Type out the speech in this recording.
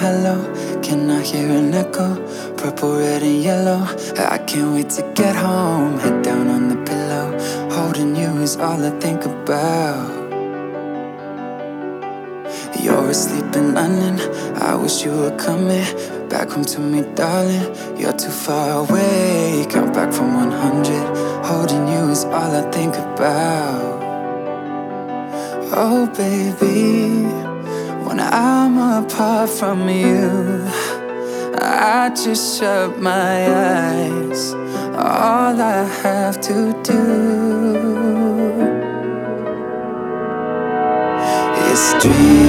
hello. Can I hear an echo? Purple, red and yellow. I can't wait to get home. Head down on the pillow. Holding you is all I think about. You're asleep in London. I wish you were coming back home to me, darling. You're too far away. Count back from 100. Holding you is all I think about. Oh baby, when I'm apart from you, I just shut my eyes. All I have to do is dream.